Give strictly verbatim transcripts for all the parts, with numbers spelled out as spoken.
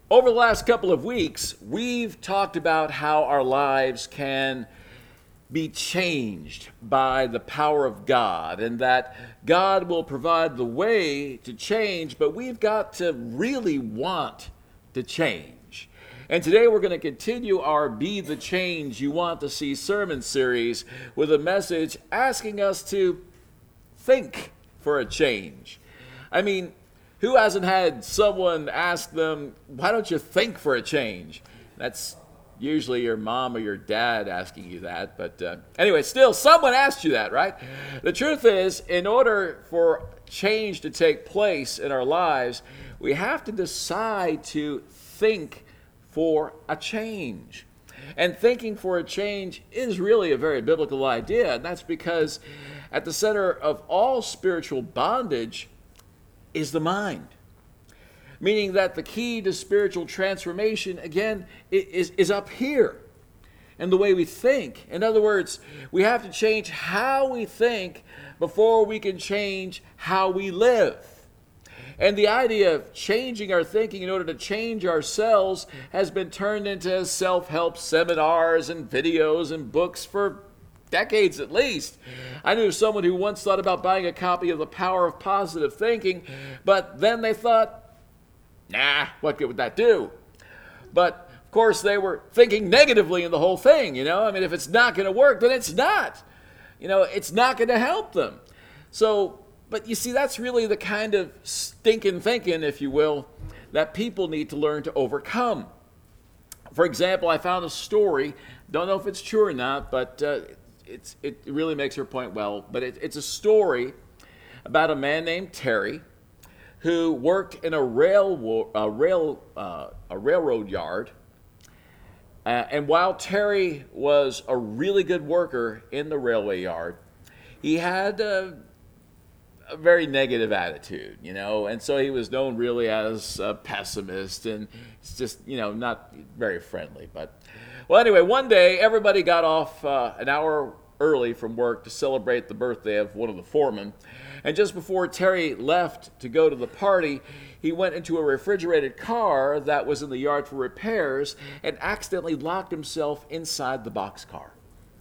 Over the last couple of weeks, we've talked about how our lives can be changed by the power of God, and that God will provide the way to change, but we've got to really want to change. And today we're going to continue our Be the Change You Want to See sermon series with a message asking us to think for a change. I mean, who hasn't had someone ask them, why don't you think for a change? That's usually your mom or your dad asking you that. But uh, anyway, still, someone asked you that, right? The truth is, in order for change to take place in our lives, we have to decide to think for a change. And thinking for a change is really a very biblical idea. And that's because at the center of all spiritual bondage is the mind. Meaning that the key to spiritual transformation, again, is, is up here in the way we think. In other words, we have to change how we think before we can change how we live. And the idea of changing our thinking in order to change ourselves has been turned into self-help seminars and videos and books for decades at least. I knew someone who once thought about buying a copy of The Power of Positive Thinking, but then they thought, nah, what good would that do? But, of course, they were thinking negatively in the whole thing, you know? I mean, if it's not going to work, then it's not. You know, it's not going to help them. So, but you see, that's really the kind of stinking thinking, if you will, that people need to learn to overcome. For example, I found a story, don't know if it's true or not, but uh, it's, it really makes her point well, but it, it's a story about a man named Terry who worked in a rail, a rail, uh, a railroad yard. Uh, and while Terry was a really good worker in the railway yard, he had a, a very negative attitude, you know, and so he was known really as a pessimist, and it's just, you know, not very friendly. But, well, anyway, one day everybody got off uh, an hour early from work to celebrate the birthday of one of the foremen. And just before Terry left to go to the party, he went into a refrigerated car that was in the yard for repairs and accidentally locked himself inside the boxcar.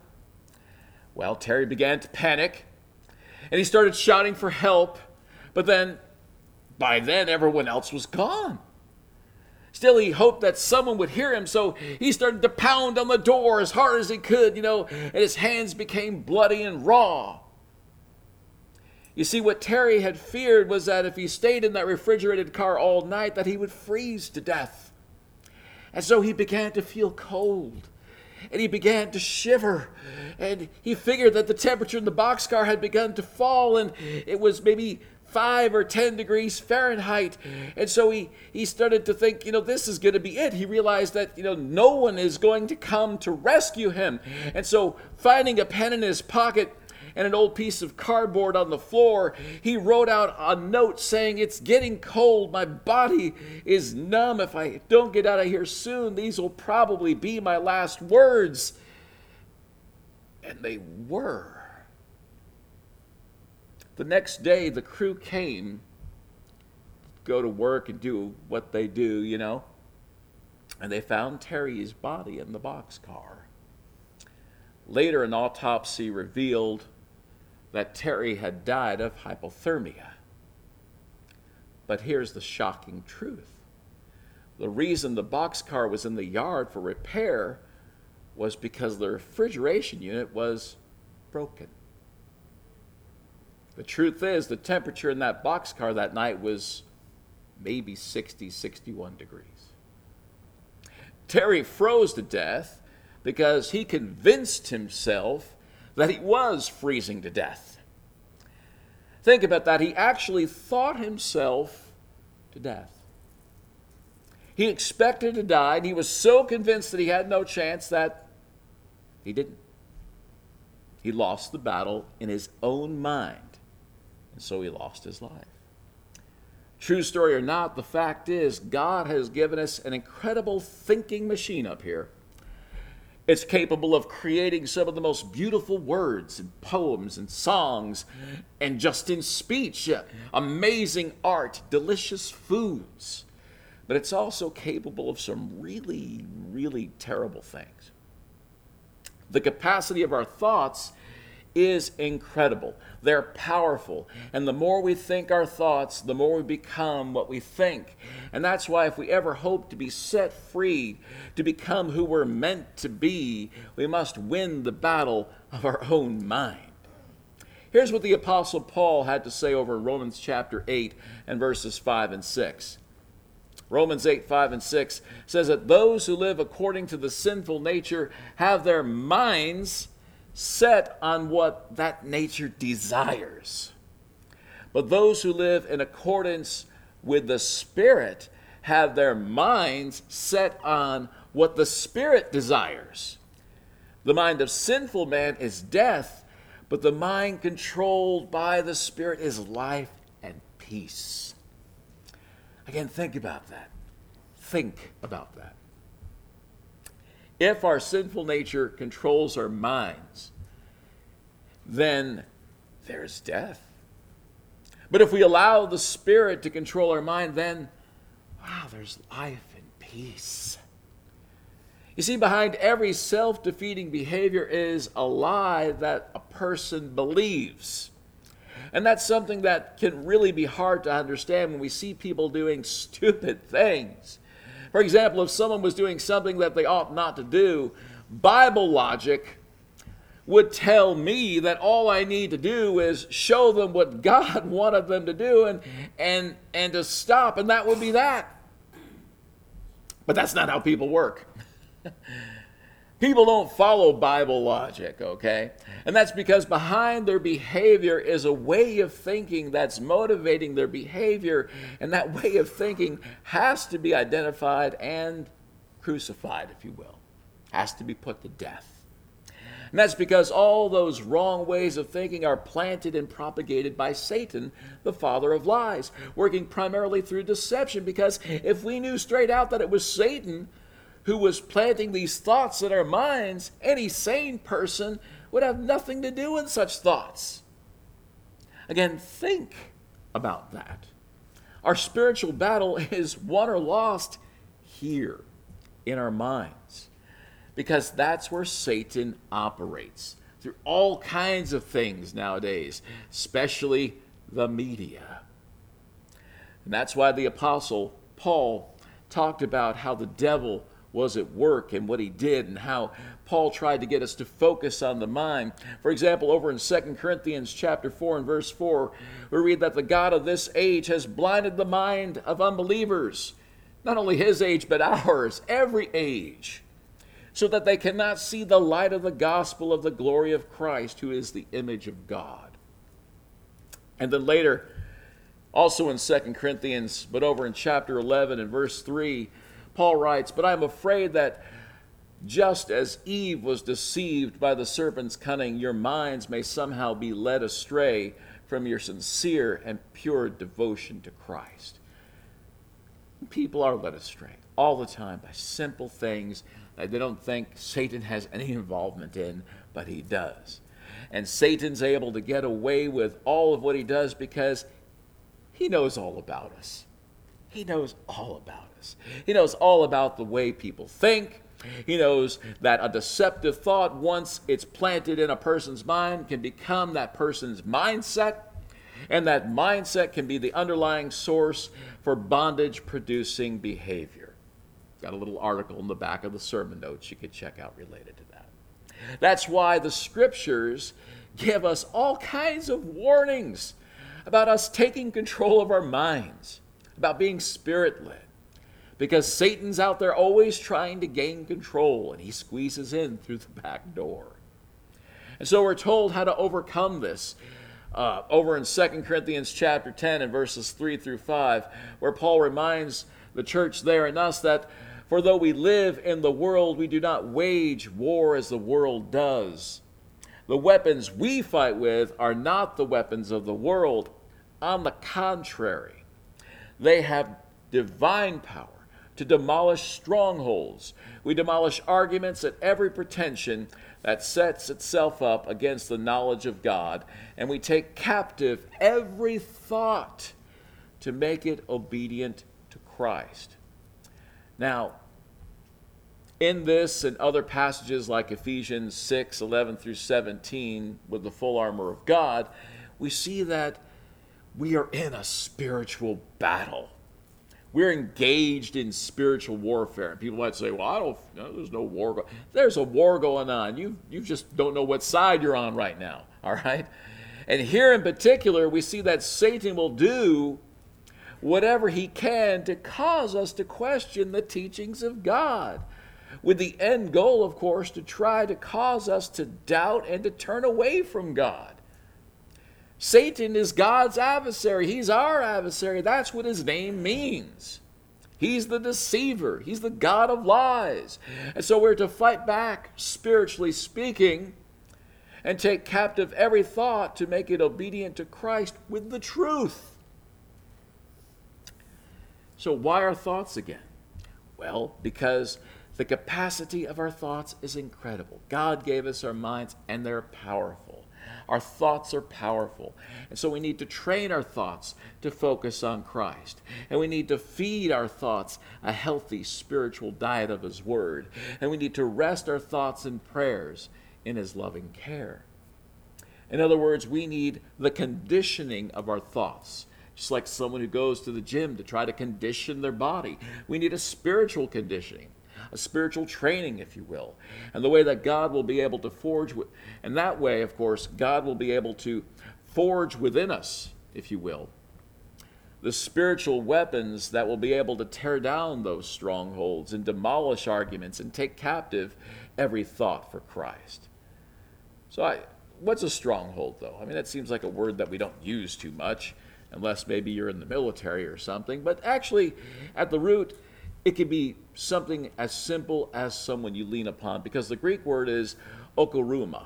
Well, Terry began to panic, and he started shouting for help, but then, by then, everyone else was gone. Still, he hoped that someone would hear him, so he started to pound on the door as hard as he could, you know, and his hands became bloody and raw. You see, what Terry had feared was that if he stayed in that refrigerated car all night, that he would freeze to death. And so he began to feel cold, and he began to shiver, and he figured that the temperature in the boxcar had begun to fall, and it was maybe five or ten degrees Fahrenheit. And so he, he started to think, you know, this is going to be it. He realized that, you know, no one is going to come to rescue him. And so finding a pen in his pocket and an old piece of cardboard on the floor, he wrote out a note saying, "It's getting cold. My body is numb. If I don't get out of here soon, these will probably be my last words." And they were. The next day, the crew came to go to work and do what they do, you know. And they found Terry's body in the boxcar. Later, an autopsy revealed that Terry had died of hypothermia. But here's the shocking truth. The reason the boxcar was in the yard for repair was because the refrigeration unit was broken. The truth is, the temperature in that boxcar that night was maybe sixty, sixty-one degrees. Terry froze to death because he convinced himself that he was freezing to death. Think about that. He actually thought himself to death. He expected to die, and he was so convinced that he had no chance that he didn't. He lost the battle in his own mind. And so he lost his life. True story or not, the fact is God has given us an incredible thinking machine up here. It's capable of creating some of the most beautiful words and poems and songs, and just in speech, amazing art, delicious foods. but it's also capable of some really, really terrible things. The capacity of our thoughts is incredible. They're powerful. And the more we think our thoughts, the more we become what we think. And that's why if we ever hope to be set free, to become who we're meant to be, we must win the battle of our own mind. Here's what the Apostle Paul had to say over in Romans chapter eight and verses five and six. Romans eight, five and six says that those who live according to the sinful nature have their minds set on what that nature desires. But those who live in accordance with the Spirit have their minds set on what the Spirit desires. The mind of sinful man is death, but the mind controlled by the Spirit is life and peace. Again, think about that. Think about that. If our sinful nature controls our minds, then there's death. But if we allow the Spirit to control our mind, then, wow, there's life and peace. You see, behind every self-defeating behavior is a lie that a person believes. And that's something that can really be hard to understand when we see people doing stupid things. For example, if someone was doing something that they ought not to do, Bible logic would tell me that all I need to do is show them what God wanted them to do and, and, and to stop, and that would be that. But that's not how people work. People don't follow Bible logic, okay? And that's because behind their behavior is a way of thinking that's motivating their behavior, and that way of thinking has to be identified and crucified, if you will. Has to be put to death. And that's because all those wrong ways of thinking are planted and propagated by Satan, the father of lies, working primarily through deception. Because if we knew straight out that it was Satan who was planting these thoughts in our minds, any sane person would have nothing to do with such thoughts. Again, think about that. Our spiritual battle is won or lost here in our minds, because that's where Satan operates through all kinds of things nowadays, especially the media. And that's why the Apostle Paul talked about how the devil was at work and what he did, and how Paul tried to get us to focus on the mind. For example, over in Second Corinthians chapter four and verse four, we read that the God of this age has blinded the mind of unbelievers, not only his age, but ours, every age, so that they cannot see the light of the gospel of the glory of Christ, who is the image of God. And then later, also in Second Corinthians, but over in chapter eleven and verse three, Paul writes, "But I am afraid that just as Eve was deceived by the serpent's cunning, your minds may somehow be led astray from your sincere and pure devotion to Christ." People are led astray all the time by simple things that they don't think Satan has any involvement in, but he does. And Satan's able to get away with all of what he does because he knows all about us. He knows all about us. He knows all about the way people think. He knows that a deceptive thought, once it's planted in a person's mind, can become that person's mindset. And that mindset can be the underlying source for bondage-producing behavior. Got a little article in the back of the sermon notes you could check out related to that. That's why the scriptures give us all kinds of warnings about us taking control of our minds, about being spirit-led, because Satan's out there always trying to gain control, and he squeezes in through the back door. And so we're told how to overcome this uh, over in Second Corinthians chapter ten and verses three through five, where Paul reminds the church there and us that, "For though we live in the world, we do not wage war as the world does. The weapons we fight with are not the weapons of the world. On the contrary, they have divine power to demolish strongholds. We demolish arguments and every pretension that sets itself up against the knowledge of God, and we take captive every thought to make it obedient to Christ." Now, in this and other passages like Ephesians six, eleven through seventeen, with the full armor of God, we see that we are in a spiritual battle. We're engaged in spiritual warfare. And people might say, well, I don't, no, there's no war going on. There's a war going on. You, you just don't know what side you're on right now, all right? And here in particular, we see that Satan will do whatever he can to cause us to question the teachings of God, with the end goal, of course, to try to cause us to doubt and to turn away from God. Satan is God's adversary. He's our adversary. That's what his name means. He's the deceiver. He's the God of lies. And so we're to fight back, spiritually speaking, and take captive every thought to make it obedient to Christ with the truth. So why our thoughts again? Well, because the capacity of our thoughts is incredible. God gave us our minds, and they're powerful. Our thoughts are powerful. And so we need to train our thoughts to focus on Christ. And we need to feed our thoughts a healthy spiritual diet of his word. And we need to rest our thoughts in prayers in his loving care. In other words, we need the conditioning of our thoughts. Just like someone who goes to the gym to try to condition their body. We need a spiritual conditioning, a spiritual training, if you will. And the way that God will be able to forge, with, and that way, of course, God will be able to forge within us, if you will, the spiritual weapons that will be able to tear down those strongholds and demolish arguments and take captive every thought for Christ. So I, what's a stronghold, though? I mean, that seems like a word that we don't use too much, unless maybe you're in the military or something. But actually, at the root, it can be something as simple as someone you lean upon, because the Greek word is okoruma,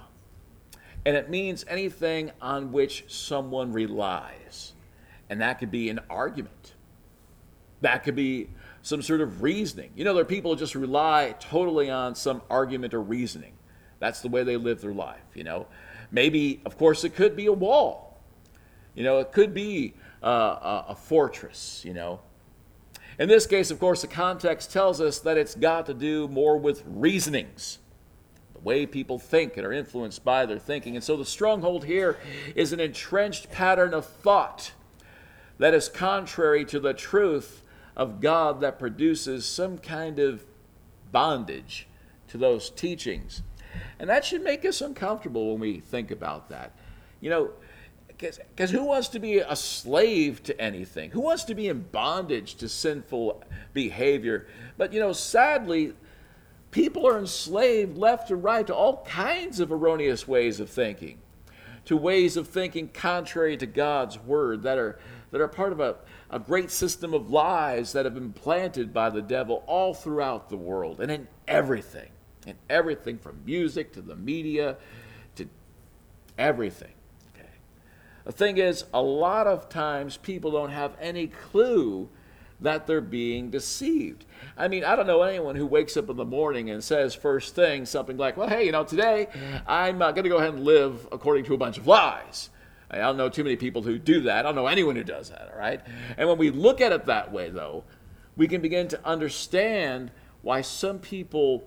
and it means anything on which someone relies. And that could be an argument. That could be some sort of reasoning. You know, there are people who just rely totally on some argument or reasoning. That's the way they live their life, you know. Maybe, of course, it could be a wall. You know, it could be uh, a, a fortress, you know. In this case, of course, the context tells us that it's got to do more with reasonings, the way people think and are influenced by their thinking. And so the stronghold here is an entrenched pattern of thought that is contrary to the truth of God, that produces some kind of bondage to those teachings. And that should make us uncomfortable when we think about that. You know, because who wants to be a slave to anything? Who wants to be in bondage to sinful behavior? But, you know, sadly, people are enslaved left and right to all kinds of erroneous ways of thinking, to ways of thinking contrary to God's word, that are that are part of a, a great system of lies that have been planted by the devil all throughout the world and in everything, in everything from music to the media to everything. The thing is, a lot of times people don't have any clue that they're being deceived. I mean, I don't know anyone who wakes up in the morning and says first thing something like, well, hey, you know, today I'm uh, going to go ahead and live according to a bunch of lies. I don't know too many people who do that. I don't know anyone who does that, all right? And when we look at it that way, though, we can begin to understand why some people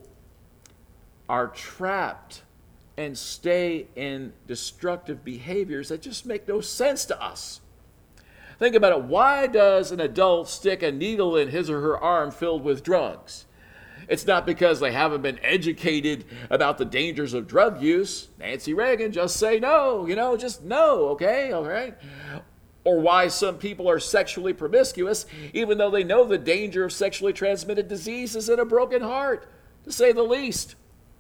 are trapped and stay in destructive behaviors that just make no sense to us. Think about it. Why does an adult stick a needle in his or her arm filled with drugs? It's not because they haven't been educated about the dangers of drug use. Nancy Reagan, just say no, you know, just no, okay, all right? Or why some people are sexually promiscuous, even though they know the danger of sexually transmitted diseases and a broken heart, to say the least.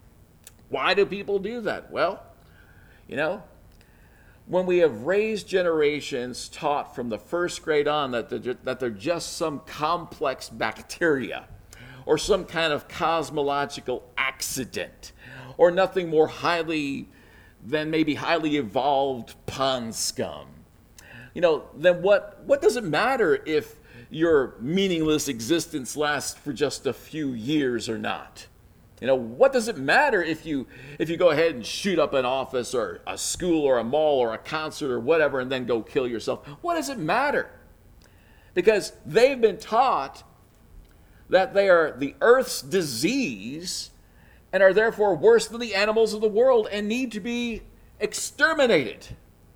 Why do people do that? Well, you know, when we have raised generations taught from the first grade on that they're, that they're just some complex bacteria or some kind of cosmological accident or nothing more highly than maybe highly evolved pond scum, you know, then what, what does it matter if your meaningless existence lasts for just a few years or not? You know, what does it matter if you if you go ahead and shoot up an office or a school or a mall or a concert or whatever and then go kill yourself? What does it matter? Because they've been taught that they are the earth's disease and are therefore worse than the animals of the world and need to be exterminated.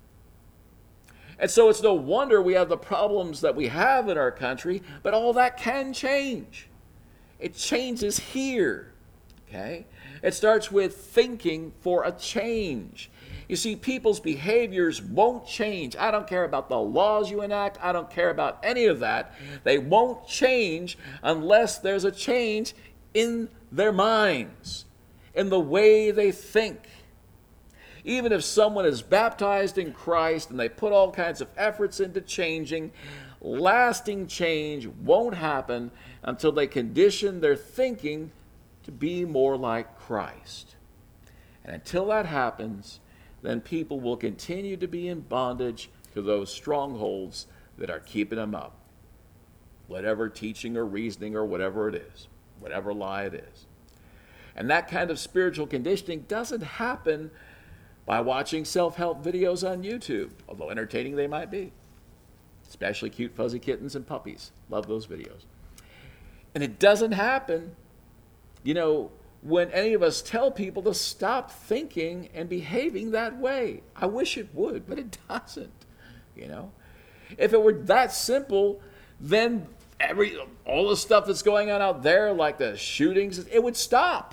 And so it's no wonder we have the problems that we have in our country, but all that can change. It changes here, okay? It starts with thinking for a change. You see, people's behaviors won't change. I don't care about the laws you enact. I don't care about any of that. They won't change unless there's a change in their minds, in the way they think. Even if someone is baptized in Christ and they put all kinds of efforts into changing, lasting change won't happen until they condition their thinking to be more like Christ. And until that happens, then people will continue to be in bondage to those strongholds that are keeping them up. Whatever teaching or reasoning or whatever it is, whatever lie it is. And that kind of spiritual conditioning doesn't happen by watching self-help videos on YouTube, although entertaining they might be. Especially cute fuzzy kittens and puppies. Love those videos. And it doesn't happen, you know, when any of us tell people to stop thinking and behaving that way. I wish it would, but it doesn't, you know. If it were that simple, then every all the stuff that's going on out there, like the shootings, it would stop.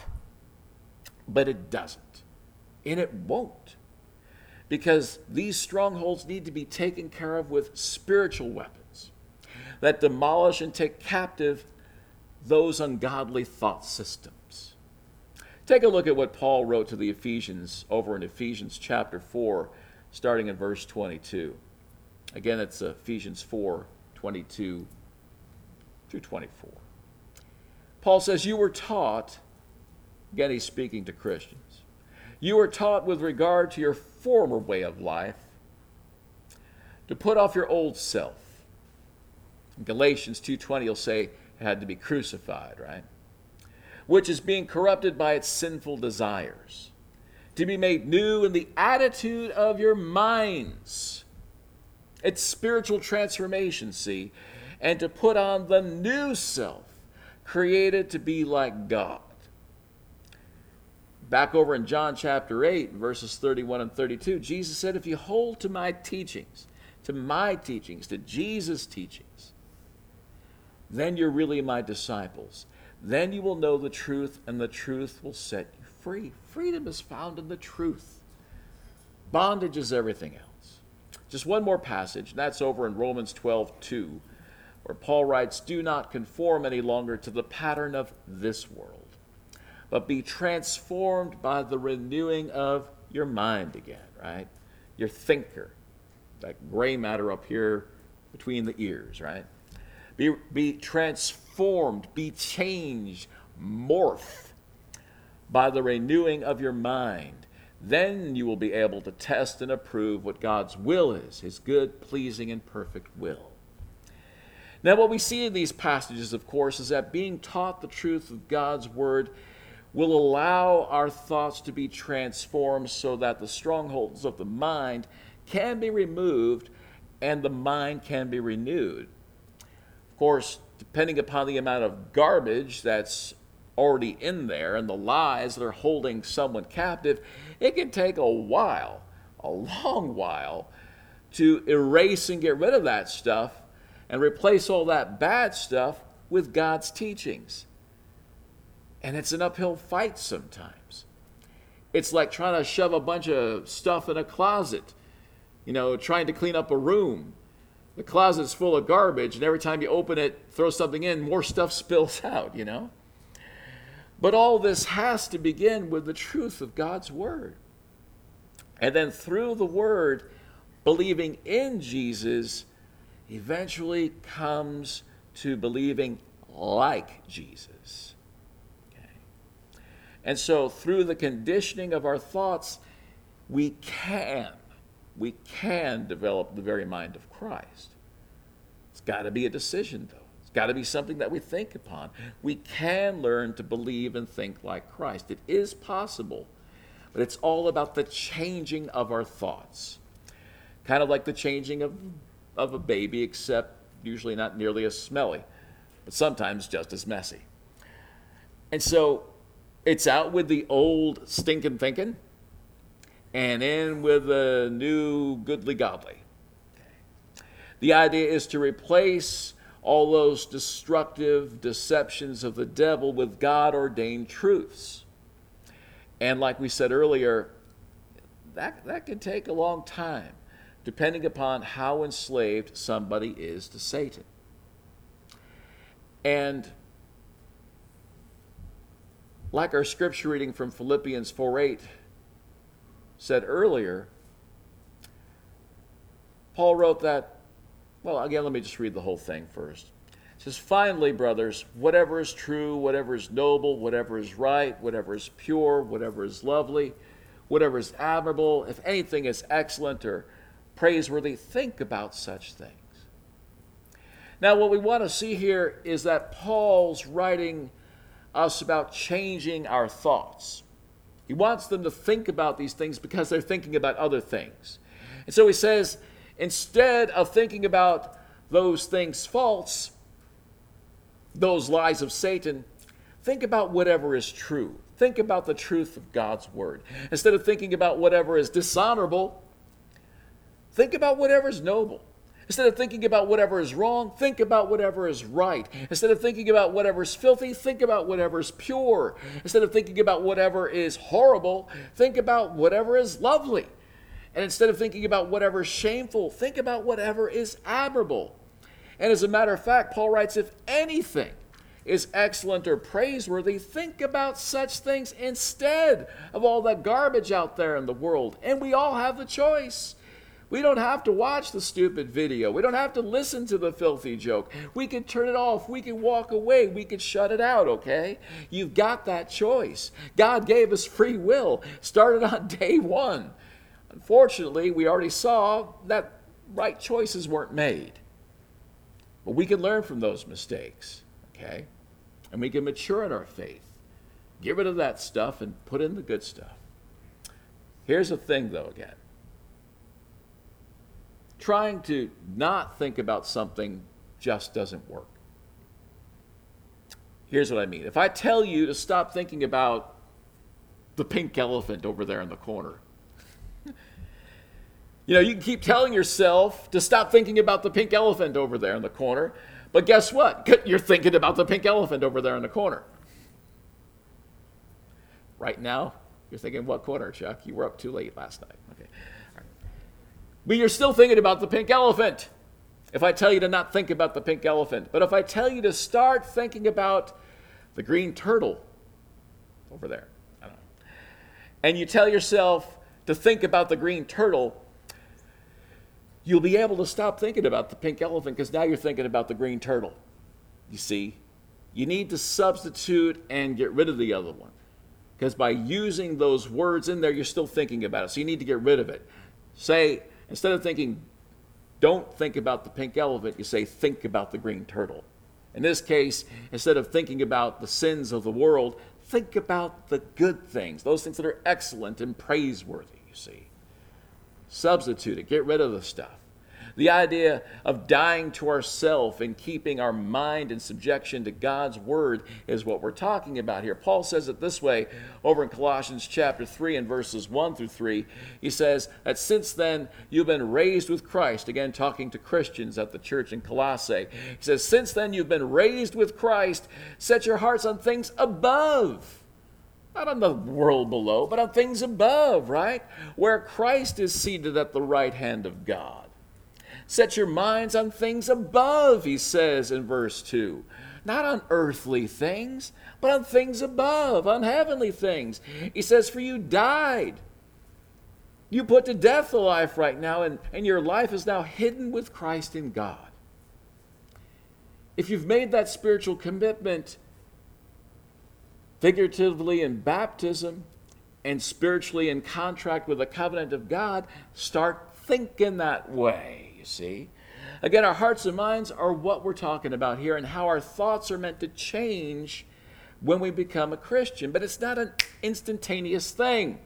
But it doesn't. And it won't. Because these strongholds need to be taken care of with spiritual weapons that demolish and take captive those ungodly thought systems. Take a look at what Paul wrote to the Ephesians over in Ephesians chapter four, starting in verse twenty-two. Again, it's Ephesians four, twenty-two through twenty-four. Paul says, you were taught, again he's speaking to Christians, you were taught with regard to your former way of life to put off your old self. In Galatians two twenty, you'll say it had to be crucified, right? Which is being corrupted by its sinful desires, to be made new in the attitude of your minds. It's spiritual transformation, see, and to put on the new self, created to be like God. Back over in John chapter eight, verses thirty-one and thirty-two, Jesus said, if you hold to my teachings, to my teachings, to Jesus' teachings, then you're really my disciples. Then you will know the truth, and the truth will set you free. Freedom is found in the truth. Bondage is everything else. Just one more passage, and that's over in Romans twelve two, where Paul writes, do not conform any longer to the pattern of this world, but be transformed by the renewing of your mind again, right? Your thinker, that gray matter up here between the ears, right? Be, be transformed, be changed, morph by the renewing of your mind. Then you will be able to test and approve what God's will is, his good, pleasing, and perfect will. Now, what we see in these passages, of course, is that being taught the truth of God's word will allow our thoughts to be transformed so that the strongholds of the mind can be removed and the mind can be renewed. Of course, depending upon the amount of garbage that's already in there and the lies that are holding someone captive, it can take a while, a long while, to erase and get rid of that stuff and replace all that bad stuff with God's teachings. And it's an uphill fight sometimes. It's like trying to shove a bunch of stuff in a closet, you know, trying to clean up a room. The closet's full of garbage, and every time you open it, throw something in, more stuff spills out, you know. But all this has to begin with the truth of God's word. And then through the word, believing in Jesus eventually comes to believing like Jesus. Okay. And so through the conditioning of our thoughts, we can, we can develop the very mind of Christ. It's got to be a decision, though. It's got to be something that we think upon. We can learn to believe and think like Christ. It is possible, but it's all about the changing of our thoughts. Kind of like the changing of, of a baby, except usually not nearly as smelly. but sometimes just as messy. And so it's out with the old stinking thinking and in with the new goodly godly. The idea is to replace all those destructive deceptions of the devil with God-ordained truths. And like we said earlier, that, that can take a long time, depending upon how enslaved somebody is to Satan. And like our scripture reading from Philippians four eight said earlier, Paul wrote that, well, again, let me just read the whole thing first. It says, finally, brothers, whatever is true, whatever is noble, whatever is right, whatever is pure, whatever is lovely, whatever is admirable, if anything is excellent or praiseworthy, think about such things. Now, what we want to see here is that Paul's writing us about changing our thoughts. He wants them to think about these things because they're thinking about other things. And so he says, instead of thinking about those things false, those lies of Satan, think about whatever is true. Think about the truth of God's word. Instead of thinking about whatever is dishonorable, think about whatever is noble. Instead of thinking about whatever is wrong, think about whatever is right. Instead of thinking about whatever is filthy, think about whatever is pure. Instead of thinking about whatever is horrible, think about whatever is lovely. And instead of thinking about whatever is shameful, think about whatever is admirable. And as a matter of fact, Paul writes, if anything is excellent or praiseworthy, think about such things instead of all that garbage out there in the world. And we all have the choice. We don't have to watch the stupid video. We don't have to listen to the filthy joke. We can turn it off. We can walk away. We can shut it out, okay? You've got that choice. God gave us free will. Started on day one. Unfortunately, we already saw that right choices weren't made. But we can learn from those mistakes, okay? And we can mature in our faith. Get rid of that stuff and put in the good stuff. Here's the thing, though, again. Trying to not think about something just doesn't work. Here's what I mean. If I tell you to stop thinking about the pink elephant over there in the corner, you know, you can keep telling yourself to stop thinking about the pink elephant over there in the corner, but guess what? You're thinking about the pink elephant over there in the corner. Right now, you're thinking, what corner, Chuck? You were up too late last night. Okay. All right. But you're still thinking about the pink elephant. If I tell you to not think about the pink elephant, but if I tell you to start thinking about the green turtle over there, I don't know, and you tell yourself to think about the green turtle, you'll be able to stop thinking about the pink elephant because now you're thinking about the green turtle. You see, you need to substitute and get rid of the other one because by using those words in there, you're still thinking about it. So you need to get rid of it. Say, instead of thinking, don't think about the pink elephant, you say, think about the green turtle. In this case, instead of thinking about the sins of the world, think about the good things, those things that are excellent and praiseworthy, you see. Substitute it. Get rid of the stuff. The idea of dying to ourself and keeping our mind in subjection to God's word is what we're talking about here. Paul says it this way over in Colossians chapter three and verses one through three. He says that since then you've been raised with Christ. Again, talking to Christians at the church in Colossae. He says, since then you've been raised with Christ. Set your hearts on things above. Not on the world below, but on things above, right? Where Christ is seated at the right hand of God. Set your minds on things above, he says in verse two. Not on earthly things, but on things above, on heavenly things. He says, for you died. You put to death the life right now, and, and your life is now hidden with Christ in God. If you've made that spiritual commitment, figuratively in baptism and spiritually in contract with the covenant of God, start thinking that way. See? Again, our hearts and minds are what we're talking about here and how our thoughts are meant to change when we become a Christian. But it's not an instantaneous thing.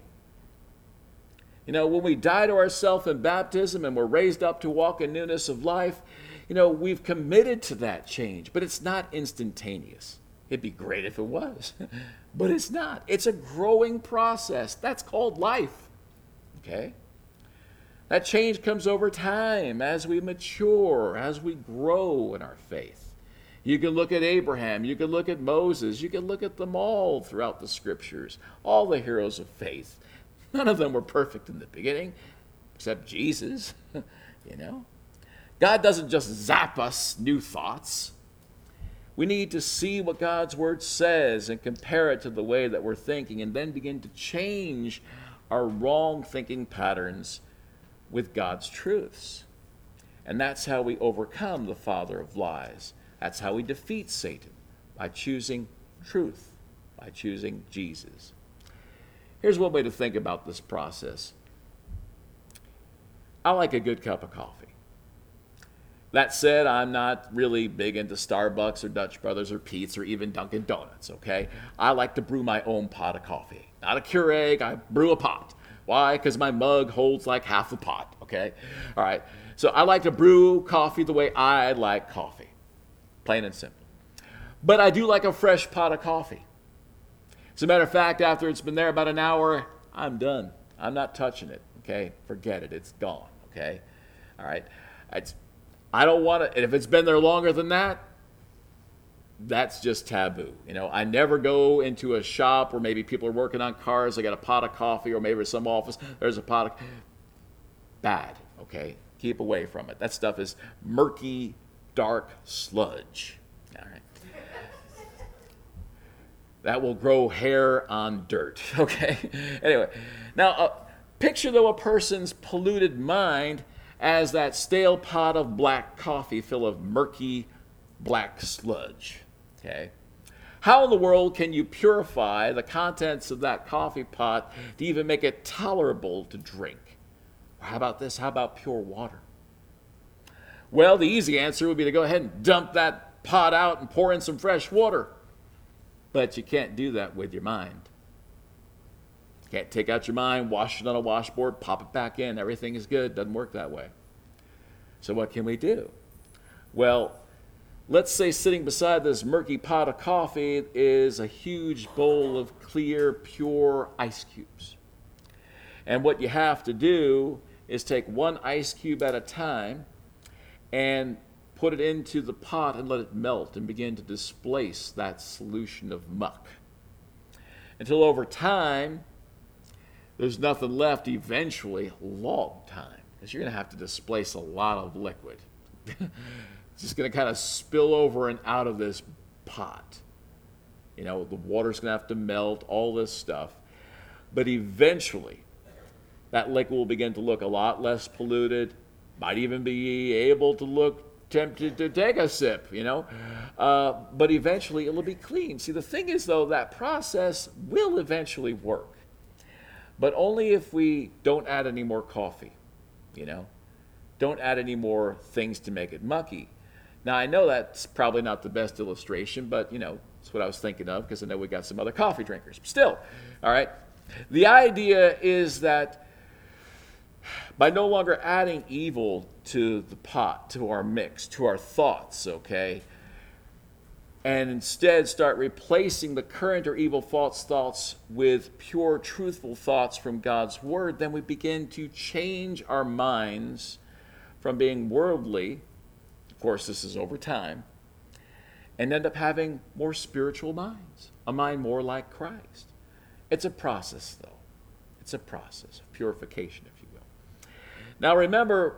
You know, when we die to ourselves in baptism and we're raised up to walk in newness of life, you know, we've committed to that change, but it's not instantaneous. It'd be great if it was, but it's not. It's a growing process. That's called life, okay? That change comes over time as we mature, as we grow in our faith. You can look at Abraham, you can look at Moses, you can look at them all throughout the scriptures, all the heroes of faith. None of them were perfect in the beginning, except Jesus, you know. God doesn't just zap us new thoughts. We need to see what God's word says and compare it to the way that we're thinking, and then begin to change our wrong thinking patterns with God's truths. And that's how we overcome the father of lies. That's how we defeat Satan, by choosing truth, by choosing Jesus. Here's one way to think about this process. I like a good cup of coffee. That said, I'm not really big into Starbucks or Dutch Brothers or Pete's or even Dunkin' Donuts, okay? I like to brew my own pot of coffee. Not a Keurig, I brew a pot. Why? Because my mug holds like half a pot, okay? All right, so I like to brew coffee the way I like coffee, plain and simple. But I do like a fresh pot of coffee. As a matter of fact, after it's been there about an hour, I'm done. I'm not touching it, okay? Forget it, it's gone, okay? All right, it's, I don't want to, if it's been there longer than that, that's just taboo. You know, I never go into a shop where maybe people are working on cars, they got a pot of coffee, or maybe some office, there's a pot of, bad, okay? Keep away from it. That stuff is murky, dark sludge, all right? That will grow hair on dirt, okay? Anyway, now uh, picture though a person's polluted mind as that stale pot of black coffee full of murky black sludge. Okay? How in the world can you purify the contents of that coffee pot to even make it tolerable to drink? Or how about this? How about pure water? Well, the easy answer would be to go ahead and dump that pot out and pour in some fresh water. But you can't do that with your mind. You can't take out your mind, wash it on a washboard, pop it back in. Everything is good. Doesn't work that way. So what can we do? Well, let's say sitting beside this murky pot of coffee is a huge bowl of clear, pure ice cubes. And what you have to do is take one ice cube at a time and put it into the pot and let it melt and begin to displace that solution of muck. Until over time, there's nothing left eventually, a long time, because you're going to have to displace a lot of liquid. It's just going to kind of spill over and out of this pot. You know, the water's going to have to melt, all this stuff. But eventually, that liquid will begin to look a lot less polluted, might even be able to look tempted to take a sip, you know. Uh, but eventually, it'll be clean. See, the thing is, though, that process will eventually work. But only if we don't add any more coffee, you know. Don't add any more things to make it mucky. Now, I know that's probably not the best illustration, but, you know, it's what I was thinking of because I know we got some other coffee drinkers. But still, all right, the idea is that by no longer adding evil to the pot, to our mix, to our thoughts, okay, and instead start replacing the current or evil false thoughts with pure, truthful thoughts from God's Word, then we begin to change our minds from being worldly, of course this is over time, and end up having more spiritual minds, a mind more like Christ. It's a process, though. It's a process of purification, if you will. Now remember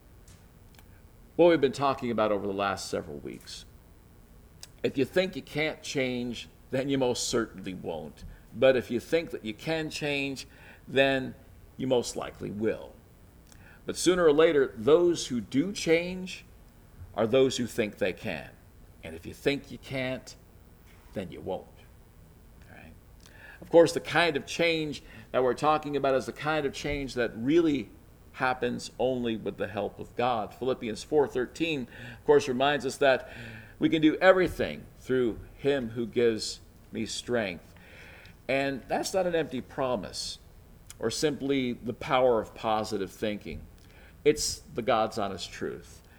what we've been talking about over the last several weeks. If you think you can't change, then you most certainly won't. But if you think that you can change, then you most likely will. But sooner or later, those who do change are those who think they can. And if you think you can't, then you won't. All right? Of course, the kind of change that we're talking about is the kind of change that really happens only with the help of God. Philippians four thirteen, of course, reminds us that we can do everything through Him who gives me strength. And that's not an empty promise or simply the power of positive thinking. It's the God's honest truth.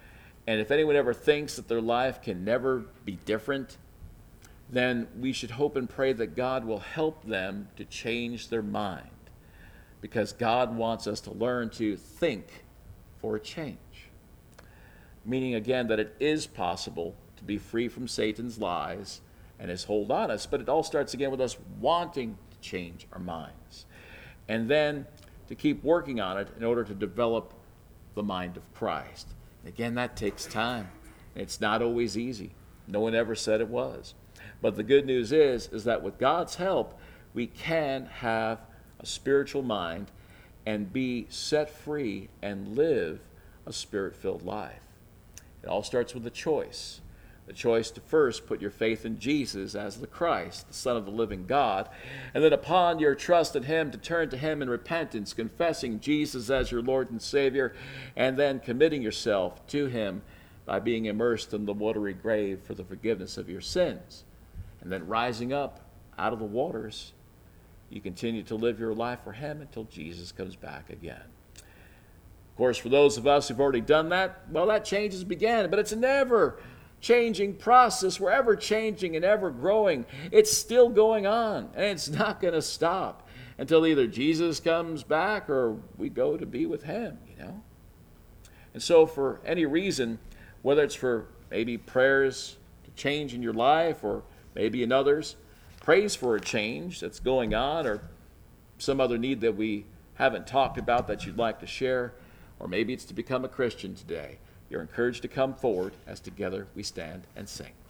And if anyone ever thinks that their life can never be different, then we should hope and pray that God will help them to change their mind, because God wants us to learn to think for a change. Meaning, again, that it is possible to be free from Satan's lies and his hold on us, but it all starts again with us wanting to change our minds. And then to keep working on it in order to develop the mind of Christ. Again, that takes time. It's not always easy. No one ever said it was. But the good news is, is that with God's help, we can have a spiritual mind and be set free and live a spirit-filled life. It all starts with a choice. The choice to first put your faith in Jesus as the Christ, the Son of the living God, and then upon your trust in him to turn to him in repentance, confessing Jesus as your Lord and Savior, and then committing yourself to him by being immersed in the watery grave for the forgiveness of your sins. And then rising up out of the waters, you continue to live your life for him until Jesus comes back again. Of course, for those of us who've already done that, well, that change has begun, but it's a never-changing process. We're ever changing and ever growing. It's still going on, and it's not going to stop until either Jesus comes back or we go to be with him, you know. And so for any reason, whether it's for maybe prayers to change in your life or maybe in others, praise for a change that's going on, or some other need that we haven't talked about that you'd like to share, or maybe it's to become a Christian today, you're encouraged to come forward as together we stand and sing.